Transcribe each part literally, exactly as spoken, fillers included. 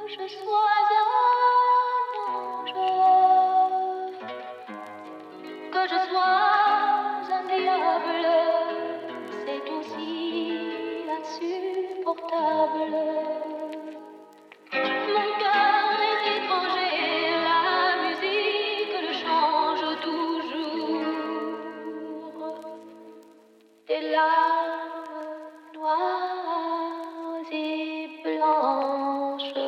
je sois un ange, que je sois un diable, c'est aussi insupportable. Mon cœur est étranger, la musique le change toujours. Des larmes noires et blanches.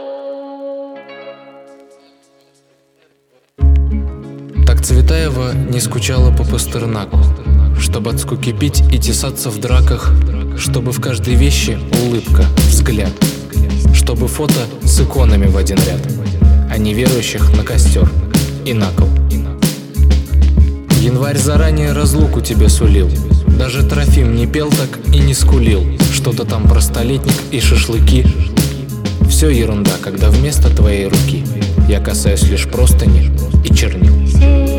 Так Цветаева не скучала по Пастернаку, чтобы от скуки пить и тесаться в драках, чтобы в каждой вещи улыбка, взгляд, чтобы фото с иконами в один ряд, а не верующих на костер и на кол. Январь заранее разлуку тебе сулил, даже Трофим не пел так и не скулил, что-то там про столетник и шашлыки. Все ерунда, когда вместо твоей руки я касаюсь лишь простыни и чернил.